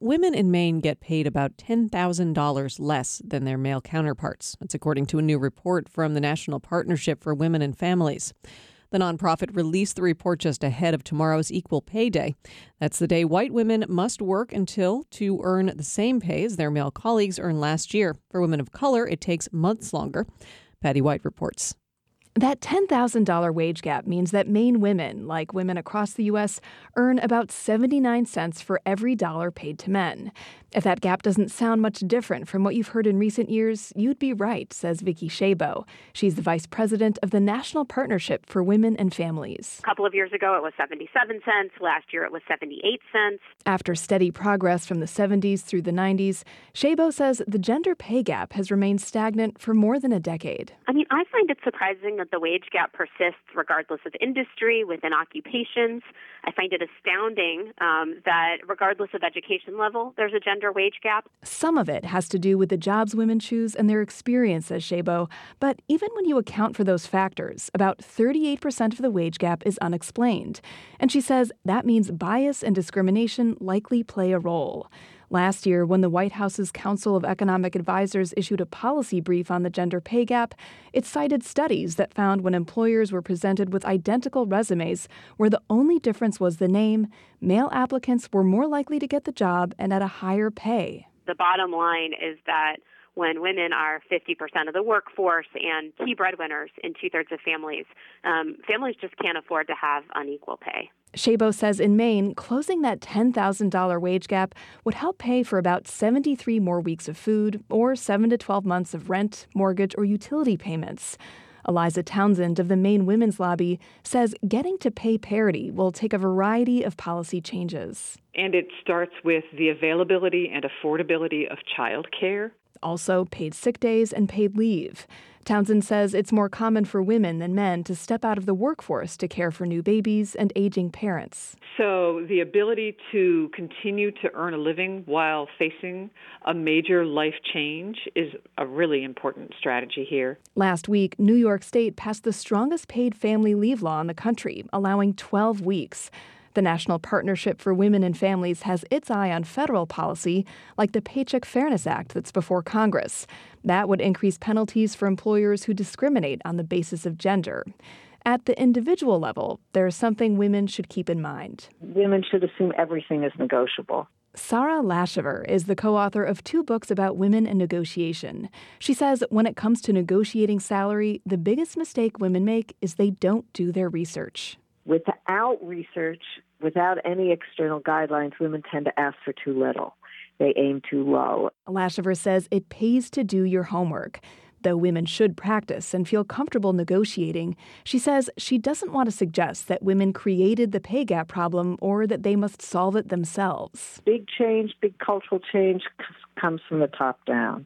Women in Maine get paid about $10,000 less than their male counterparts. That's according to a new report from the National Partnership for Women and Families. The nonprofit released the report just ahead of tomorrow's Equal Pay Day. That's the day white women must work until to earn the same pay as their male colleagues earned last year. For women of color, it takes months longer. Patty White reports. That $10,000 wage gap means that Maine women, like women across the U.S., earn about 79 cents for every dollar paid to men. If that gap doesn't sound much different from what you've heard in recent years, you'd be right, says Vicki Shabo. She's the vice president of the National Partnership for Women and Families. A couple of years ago, it was 77 cents. Last year, it was 78 cents. After steady progress from the 70s through the 90s, Shabo says the gender pay gap has remained stagnant for more than a decade. I find it surprising that the wage gap persists regardless of industry, within occupations. I find it astounding that regardless of education level, there's a gender wage gap. Some of it has to do with the jobs women choose and their experience, says Shabo. But even when you account for those factors, about 38% of the wage gap is unexplained. And she says that means bias and discrimination likely play a role. Last year, when the White House's Council of Economic Advisors issued a policy brief on the gender pay gap, it cited studies that found when employers were presented with identical resumes where the only difference was the name, male applicants were more likely to get the job and at a higher pay. The bottom line is that when women are 50% of the workforce and key breadwinners in two-thirds of families, families just can't afford to have unequal pay. Shabo says in Maine, closing that $10,000 wage gap would help pay for about 73 more weeks of food or 7 to 12 months of rent, mortgage, or utility payments. Eliza Townsend of the Maine Women's Lobby says getting to pay parity will take a variety of policy changes. And it starts with the availability and affordability of child care. Also, paid sick days and paid leave. Townsend says it's more common for women than men to step out of the workforce to care for new babies and aging parents. So the ability to continue to earn a living while facing a major life change is a really important strategy here. Last week, New York State passed the strongest paid family leave law in the country, allowing 12 weeks. The National Partnership for Women and Families has its eye on federal policy, like the Paycheck Fairness Act that's before Congress. That would increase penalties for employers who discriminate on the basis of gender. At the individual level, there's something women should keep in mind. Women should assume everything is negotiable. Sarah Lashiver is the co-author of 2 books about women and negotiation. She says when it comes to negotiating salary, the biggest mistake women make is they don't do their research. Without research, without any external guidelines, women tend to ask for too little. They aim too low. Lashiver says it pays to do your homework. Though women should practice and feel comfortable negotiating, she says she doesn't want to suggest that women created the pay gap problem or that they must solve it themselves. Big change, big cultural change comes from the top down.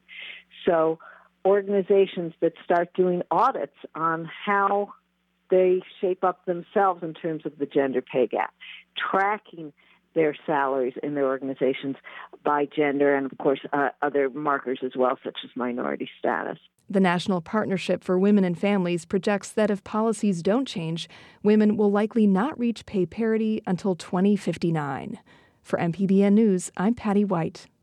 So organizations that start doing audits on how they shape up themselves in terms of the gender pay gap, tracking their salaries in their organizations by gender and, of course, other markers as well, such as minority status. The National Partnership for Women and Families projects that if policies don't change, women will likely not reach pay parity until 2059. For MPBN News, I'm Patty White.